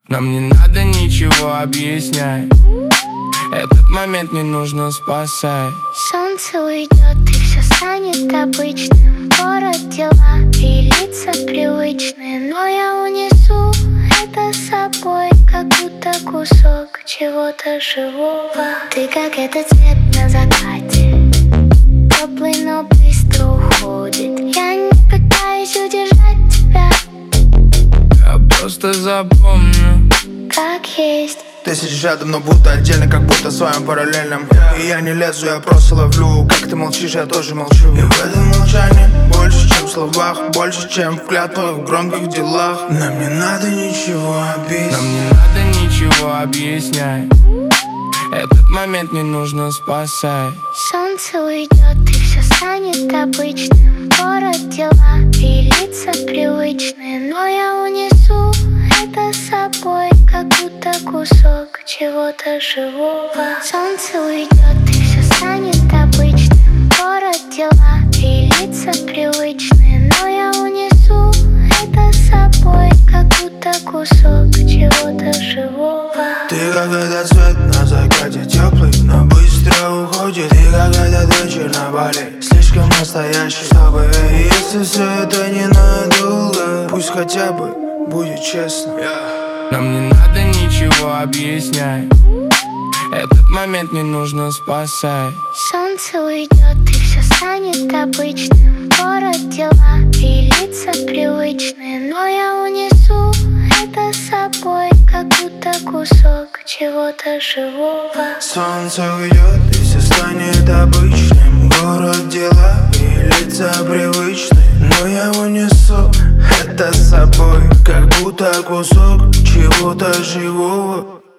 Нам не надо ничего объяснять, этот момент не нужно спасать. Солнце уйдет и все станет обычным. Город, дела и лица привычные, но я унесу это с собой, как будто кусок чего-то живого. Ты как этот цвет на закате, теплый, но быстро уходит. Я не пытаюсь удержать тебя, Я просто запомню, как есть. Ты сидишь рядом, но будто отдельно, как будто в своем параллельном. И я не лезу, я просто ловлю. Как ты молчишь, я тоже молчу. И в этом молчании больше, чем в словах, больше, чем в клятвах, в громких делах. Нам не надо ничего объяснять. нам не надо ничего объяснять, этот момент не нужно спасать. Солнце уйдет и все станет обычным. Город, дела и лица привычные, но я унесу это с собой, как будто кусок чего-то живого. Солнце уйдет и все станет обычным. Город, дела и лица привычные, но я унесу это с собой, как будто кусок чего-то живого. Ты как этот цвет на закате, теплый, но быстро уходит. Ты как этот вечер на Бали, слишком настоящий, чтобы если все это ненадолго, пусть хотя бы будет честно. Нам не надо ничего объяснять, этот момент не нужно спасать. Солнце уйдет и все станет обычным. Город, дела и лица привычные, но я унесу это с собой, как будто кусок чего-то живого. Солнце уйдет и все станет обычным. Город, дела и лица привычные, но я унесу это с собой, как будто кусок чего-то живого.